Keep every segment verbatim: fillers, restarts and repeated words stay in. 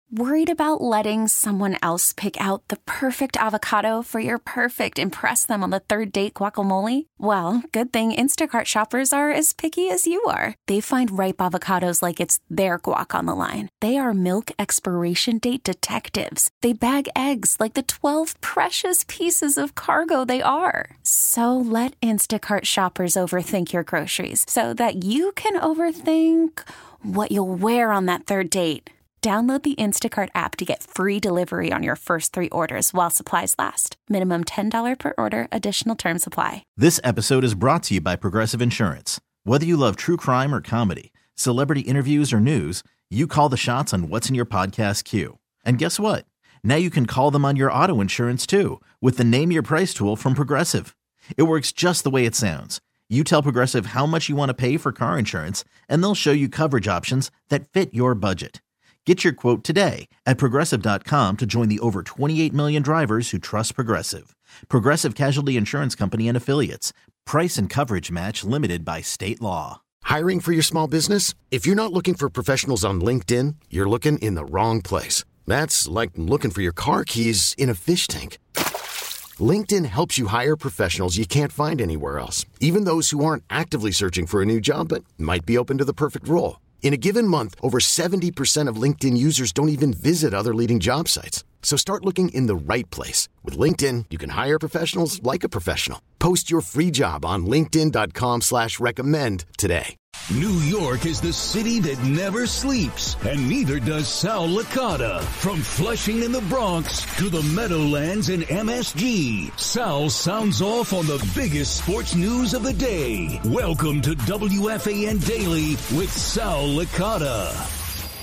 Worried about letting someone else pick out the perfect avocado for your perfect impress them on the third date guacamole? Well, good thing Instacart shoppers are as picky as you are. They find ripe avocados like it's their guac on the line. They are milk expiration date detectives. They bag eggs like the twelve precious pieces of cargo they are. So let Instacart shoppers overthink your groceries so that you can overthink what you'll wear on that third date. Download the Instacart app to get free delivery on your first three orders while supplies last. Minimum ten dollars per order. Additional terms apply. This episode is brought to you by Progressive Insurance. Whether you love true crime or comedy, celebrity interviews or news, you call the shots on what's in your podcast queue. And guess what? Now you can call them on your auto insurance too with the Name Your Price tool from Progressive. It works just the way it sounds. You tell Progressive how much you want to pay for car insurance, and they'll show you coverage options that fit your budget. Get your quote today at Progressive dot com to join the over twenty-eight million drivers who trust Progressive. Progressive Casualty Insurance Company and Affiliates. Price and coverage match limited by state law. Hiring for your small business? If you're not looking for professionals on LinkedIn, you're looking in the wrong place. That's like looking for your car keys in a fish tank. LinkedIn helps you hire professionals you can't find anywhere else, even those who aren't actively searching for a new job but might be open to the perfect role. In a given month, over seventy percent of LinkedIn users don't even visit other leading job sites. So start looking in the right place. With LinkedIn, you can hire professionals like a professional. Post your free job on linkedin dot com slash recommend today. New York is the city that never sleeps, and neither does Sal Licata. From Flushing in the Bronx to the Meadowlands in M S G, Sal sounds off on the biggest sports news of the day. Welcome to W F A N Daily with Sal Licata.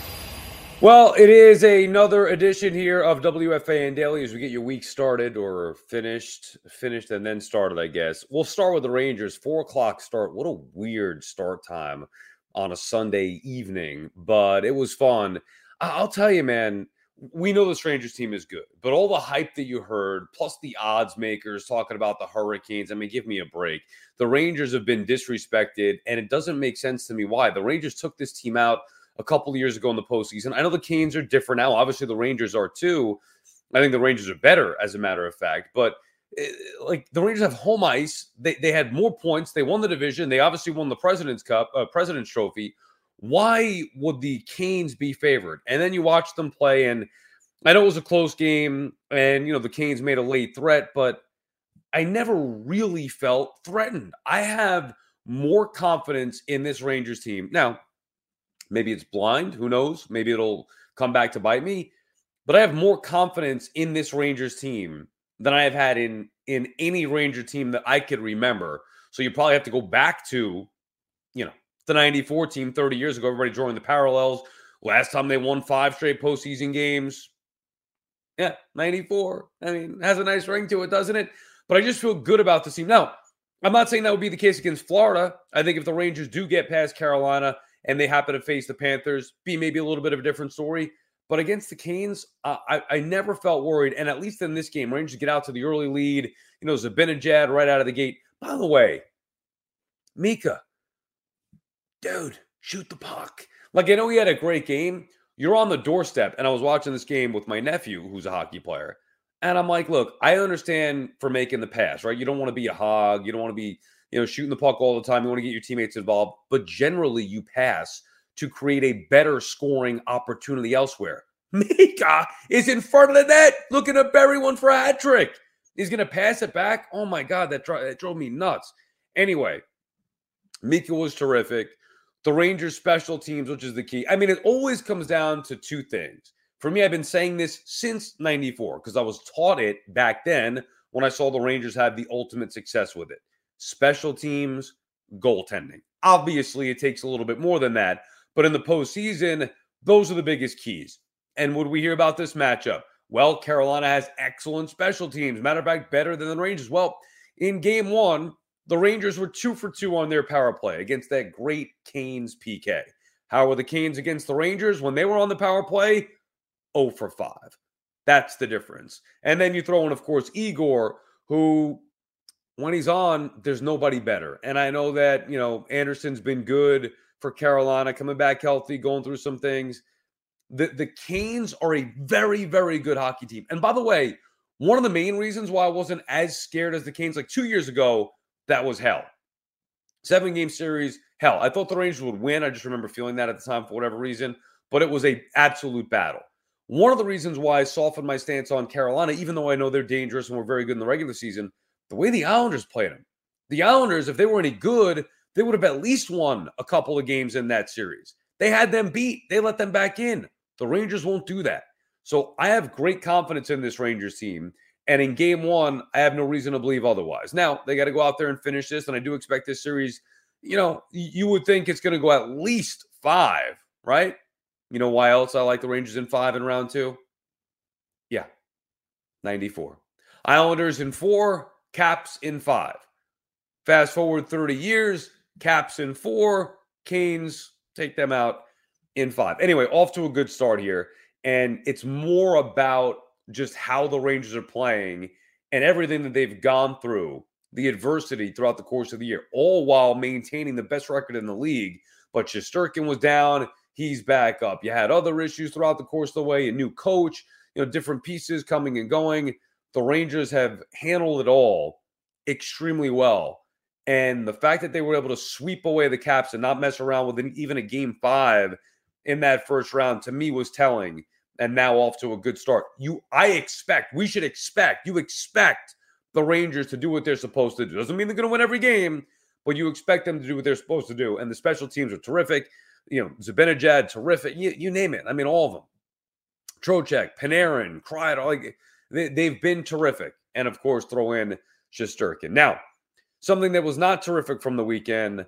Well, it is another edition here of W F A N Daily as we get your week started or finished, finished and then started, I guess. We'll start with the Rangers, four o'clock start. What a weird start time on a Sunday evening, but it was fun. I'll tell you, man, we know this Rangers team is good, but all the hype that you heard, plus the odds makers talking about the Hurricanes, I mean, give me a break. The Rangers have been disrespected, and it doesn't make sense to me why. The Rangers took this team out a couple of years ago in the postseason. I know the Canes are different now. Obviously, the Rangers are too. I think the Rangers are better, as a matter of fact. But, it, like, the Rangers have home ice. They they had more points. They won the division. They obviously won the President's Cup, uh, President's Trophy. Why would the Canes be favored? And then you watch them play, and I know it was a close game, and, you know, the Canes made a late threat, but I never really felt threatened. I have more confidence in this Rangers team. Now, maybe it's blind. Who knows? Maybe it'll come back to bite me. But I have more confidence in this Rangers team than I have had in, in any Ranger team that I could remember. So you probably have to go back to, you know, the ninety-four team thirty years ago. Everybody drawing the parallels. Last time they won five straight postseason games. Yeah, ninety-four. I mean, has a nice ring to it, doesn't it? But I just feel good about this team. Now, I'm not saying that would be the case against Florida. I think if the Rangers do get past Carolina and they happen to face the Panthers, be maybe a little bit of a different story. But against the Canes, uh, I, I never felt worried. And at least in this game, Rangers get out to the early lead. You know, Zibanejad right out of the gate. By the way, Mika, dude, shoot the puck. Like, I know he had a great game. You're on the doorstep. And I was watching this game with my nephew, who's a hockey player. And I'm like, look, I understand for making the pass, right? You don't want to be a hog. You don't want to be, you know, shooting the puck all the time. You want to get your teammates involved. But generally, you pass to create a better scoring opportunity elsewhere. Mika is in front of the net looking to bury one for a hat trick. He's going to pass it back. Oh, my God, that, dro- that drove me nuts. Anyway, Mika was terrific. The Rangers special teams, which is the key. I mean, it always comes down to two things. For me, I've been saying this since ninety-four because I was taught it back then when I saw the Rangers have the ultimate success with it. Special teams, goaltending. Obviously, it takes a little bit more than that. But in the postseason, those are the biggest keys. And would we hear about this matchup? Well, Carolina has excellent special teams. Matter of fact, better than the Rangers. Well, in game one, the Rangers were two for two on their power play against that great Canes P K. How were the Canes against the Rangers? When they were on the power play, oh for five. That's the difference. And then you throw in, of course, Igor, who, when he's on, there's nobody better. And I know that, you know, Anderson's been good for Carolina, coming back healthy, going through some things. The, the Canes are a very, very good hockey team. And by the way, one of the main reasons why I wasn't as scared as the Canes, like two years ago, that was hell. Seven-game series, hell. I thought the Rangers would win. I just remember feeling that at the time for whatever reason. But it was an absolute battle. One of the reasons why I softened my stance on Carolina, even though I know they're dangerous and were very good in the regular season, the way the Islanders played them. The Islanders, if they were any good, they would have at least won a couple of games in that series. They had them beat. They let them back in. The Rangers won't do that. So I have great confidence in this Rangers team. And in game one, I have no reason to believe otherwise. Now, they got to go out there and finish this. And I do expect this series, you know, you would think it's going to go at least five, right? You know why else I like the Rangers in five in round two? Yeah, ninety-four. Islanders in four, Caps in five. Fast forward thirty years, Caps in four, Canes take them out in five. Anyway, off to a good start here. And it's more about just how the Rangers are playing and everything that they've gone through, the adversity throughout the course of the year, all while maintaining the best record in the league. But Shesterkin was down. He's back up. You had other issues throughout the course of the way, a new coach, you know, different pieces coming and going. The Rangers have handled it all extremely well. And the fact that they were able to sweep away the Caps and not mess around with an, even a game five in that first round, to me, was telling. And now off to a good start. You, I expect, we should expect, you expect the Rangers to do what they're supposed to do. Doesn't mean they're going to win every game, but you expect them to do what they're supposed to do. And the special teams are terrific. You know, Zibanejad, terrific. You, you name it. I mean, all of them. Trocheck, Panarin, Kreider, like they, they've been terrific. And of course, throw in Shesterkin. Now, something that was not terrific from the weekend,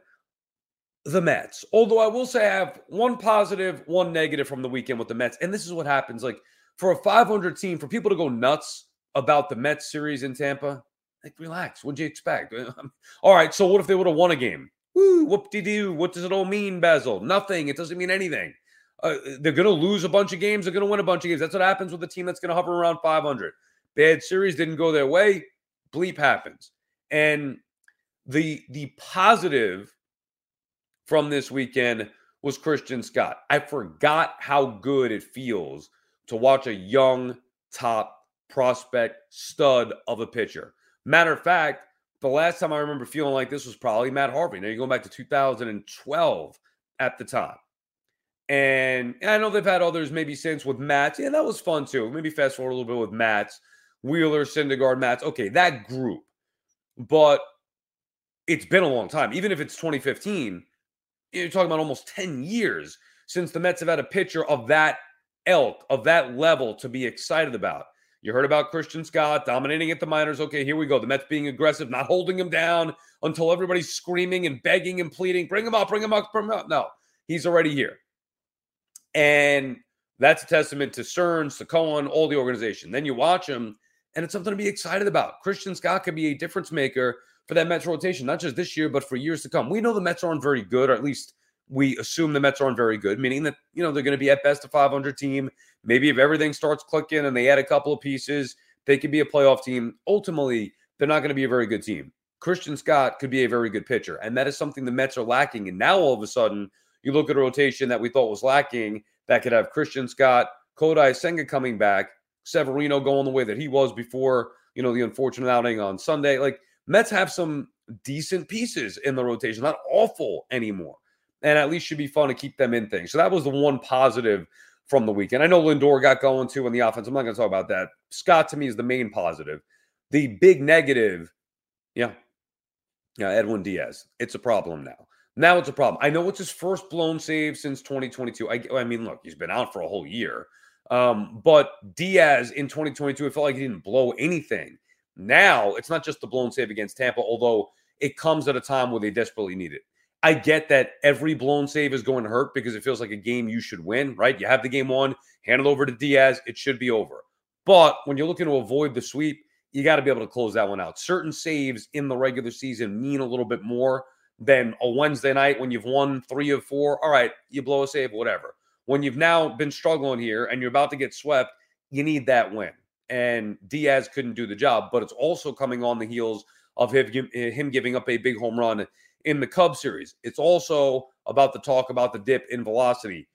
the Mets. Although I will say I have one positive, one negative from the weekend with the Mets. And this is what happens. Like for a five hundred team, for people to go nuts about the Mets series in Tampa, like relax. What'd you expect? All right, so what if they would have won a game? Woo, whoop-de-doo. What does it all mean, Basil? Nothing. It doesn't mean anything. Uh, they're going to lose a bunch of games. They're going to win a bunch of games. That's what happens with a team that's going to hover around five hundred. Bad series didn't go their way. Bleep happens. And the the positive from this weekend was Christian Scott. I forgot how good it feels to watch a young, top prospect stud of a pitcher. Matter of fact, the last time I remember feeling like this was probably Matt Harvey. Now you're going back to two thousand twelve at the time. And I know they've had others maybe since with Matz. Yeah, that was fun too. Maybe fast forward a little bit with Matz, Wheeler, Syndergaard, Matz. Okay, that group. But it's been a long time. Even if it's twenty fifteen, you're talking about almost ten years since the Mets have had a pitcher of that ilk, of that level to be excited about. You heard about Christian Scott dominating at the minors. Okay, here we go. The Mets being aggressive, not holding him down until everybody's screaming and begging and pleading. Bring him up, bring him up, bring him up. No, he's already here. And that's a testament to Stearns, to Cohen, all the organization. Then you watch him, and it's something to be excited about. Christian Scott could be a difference maker for that Mets rotation, not just this year, but for years to come. We know the Mets aren't very good, or at least we assume the Mets aren't very good, meaning that, you know, they're going to be at best a five hundred team. Maybe if everything starts clicking and they add a couple of pieces, they could be a playoff team. Ultimately, they're not going to be a very good team. Christian Scott could be a very good pitcher, and that is something the Mets are lacking. And now all of a sudden, you look at a rotation that we thought was lacking that could have Christian Scott, Kodai Senga coming back, Severino going the way that he was before, you know, the unfortunate outing on Sunday. Like, Mets have some decent pieces in the rotation, not awful anymore, and at least should be fun to keep them in things. So that was the one positive from the weekend. I know Lindor got going too in the offense. I'm not going to talk about that. Scott, to me, is the main positive. The big negative, yeah, yeah, Edwin Diaz. It's a problem now. Now it's a problem. I know it's his first blown save since twenty twenty-two. I, I mean, look, he's been out for a whole year. Um, but Diaz in twenty twenty-two, it felt like he didn't blow anything. Now, it's not just the blown save against Tampa, although it comes at a time where they desperately need it. I get that every blown save is going to hurt because it feels like a game you should win, right? You have the game won, hand it over to Diaz, it should be over. But when you're looking to avoid the sweep, you got to be able to close that one out. Certain saves in the regular season mean a little bit more than a Wednesday night when you've won three of four. All right, you blow a save, whatever. When you've now been struggling here and you're about to get swept, you need that win. And Diaz couldn't do the job, but it's also coming on the heels of him, him giving up a big home run in the Cubs series. It's also about the talk about the dip in velocity.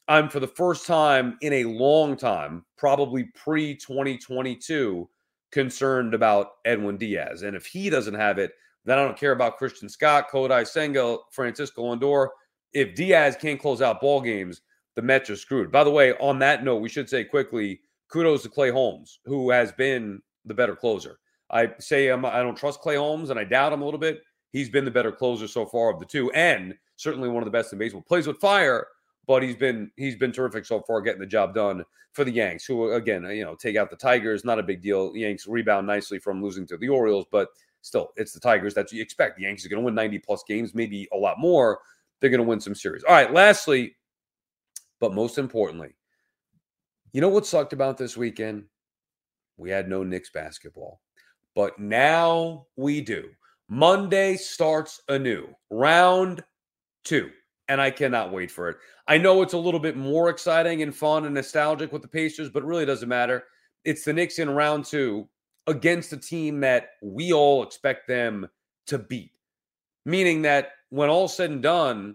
I'm for the first time in a long time, probably pre twenty twenty-two, concerned about Edwin Diaz. And if he doesn't have it, then I don't care about Christian Scott, Kodai Senga, Francisco Lindor. If Diaz can't close out ball games, the Mets are screwed. By the way, on that note, we should say quickly, kudos to Clay Holmes, who has been the better closer. I say I'm, I don't trust Clay Holmes, and I doubt him a little bit. He's been the better closer so far of the two, and certainly one of the best in baseball. Plays with fire, but he's been he's been terrific so far, getting the job done for the Yanks, who, again, you know, take out the Tigers. Not a big deal. The Yanks rebound nicely from losing to the Orioles, but still, it's the Tigers. That's what you expect. The Yankees are going to win ninety-plus games, maybe a lot more. They're going to win some series. All right, lastly, but most importantly, you know what sucked about this weekend? We had no Knicks basketball. But now we do. Monday starts anew. Round two. And I cannot wait for it. I know it's a little bit more exciting and fun and nostalgic with the Pacers, but it really doesn't matter. It's the Knicks in round two against a team that we all expect them to beat. Meaning that when all's said and done,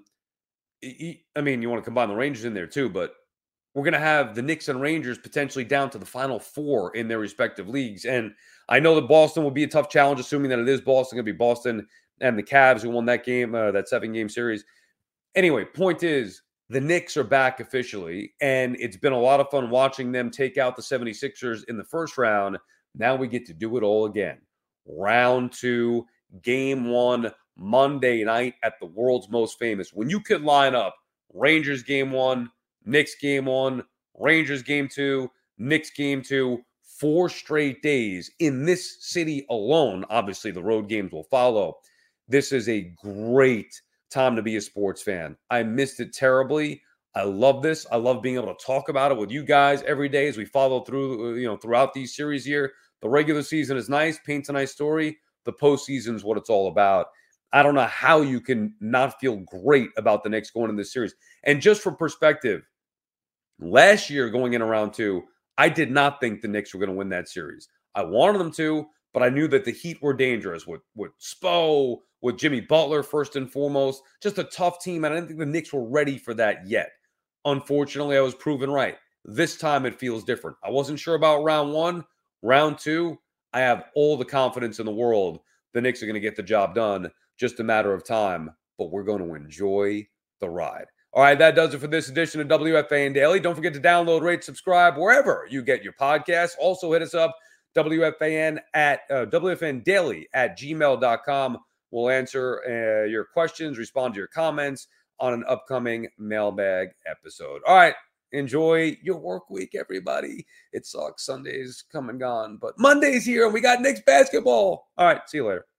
I mean, you want to combine the Rangers in there too, but we're going to have the Knicks and Rangers potentially down to the final four in their respective leagues. And I know that Boston will be a tough challenge, assuming that it is Boston. Going to be Boston and the Cavs who won that game, uh, that seven-game series. Anyway, point is, the Knicks are back officially, and it's been a lot of fun watching them take out the seventy-sixers in the first round. Now we get to do it all again. Round two, game one, Monday night at the world's most famous. When you could line up Rangers game one, Knicks game one, Rangers game two, Knicks game two, four straight days in this city alone. Obviously, the road games will follow. This is a great time to be a sports fan. I missed it terribly. I love this. I love being able to talk about it with you guys every day as we follow through, you know, throughout these series here. The regular season is nice, paints a nice story. The postseason is what it's all about. I don't know how you can not feel great about the Knicks going in this series. And just for perspective, last year going in round two, I did not think the Knicks were going to win that series. I wanted them to, but I knew that the Heat were dangerous with, with Spo, with Jimmy Butler first and foremost. Just a tough team, and I didn't think the Knicks were ready for that yet. Unfortunately, I was proven right. This time it feels different. I wasn't sure about round one. Round two, I have all the confidence in the world. The Knicks are going to get the job done. Just a matter of time, but we're going to enjoy the ride. All right, that does it for this edition of W F A N Daily. Don't forget to download, rate, subscribe wherever you get your podcasts. Also hit us up, W F A N at uh, W F N Daily at gmail dot com. We'll answer uh, your questions, respond to your comments on an upcoming mailbag episode. All right, enjoy your work week, everybody. It sucks. Sunday's come and gone, but Monday's here, and we got Knicks basketball. All right, see you later.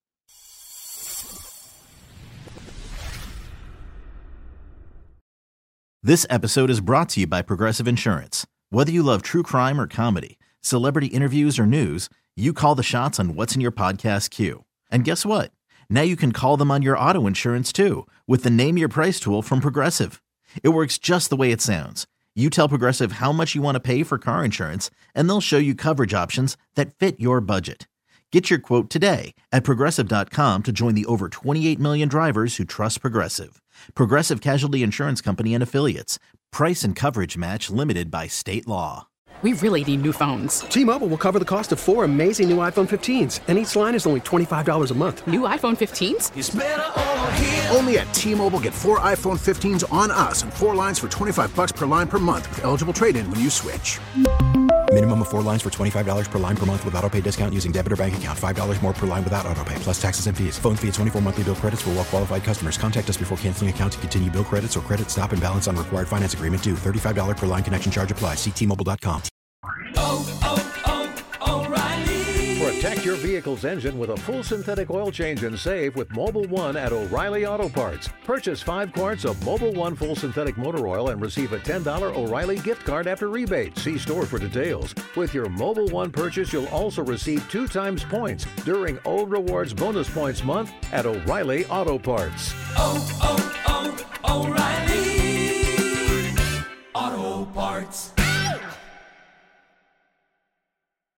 This episode is brought to you by Progressive Insurance. Whether you love true crime or comedy, celebrity interviews or news, you call the shots on what's in your podcast queue. And guess what? Now you can call them on your auto insurance too with the Name Your Price tool from Progressive. It works just the way it sounds. You tell Progressive how much you want to pay for car insurance, and they'll show you coverage options that fit your budget. Get your quote today at Progressive dot com to join the over twenty-eight million drivers who trust Progressive. Progressive Casualty Insurance Company and Affiliates. Price and coverage match limited by state law. We really need new phones. T-Mobile will cover the cost of four amazing new iPhone fifteens, and each line is only twenty-five dollars a month. New iPhone fifteens? It's better over here. Only at T-Mobile, get four iPhone fifteens on us and four lines for twenty-five dollars per line per month with eligible trade-in when you switch. Minimum of four lines for twenty-five dollars per line per month with autopay discount using debit or bank account. five dollars more per line without autopay, plus taxes and fees. Phone fee at twenty-four monthly bill credits for well-qualified customers. Contact us before canceling account to continue bill credits or credit stop and balance on required finance agreement due. thirty-five dollars per line connection charge applies. See T Mobile dot com. Oh, oh, oh, O'Reilly. Protect your vehicle's engine with a full synthetic oil change and save with Mobil one at O'Reilly Auto Parts. Purchase five quarts of Mobil one full synthetic motor oil and receive a ten dollars O'Reilly gift card after rebate. See store for details. With your Mobil one purchase, you'll also receive two times points during O Rewards Bonus Points Month at O'Reilly Auto Parts. Oh, oh, oh, O'Reilly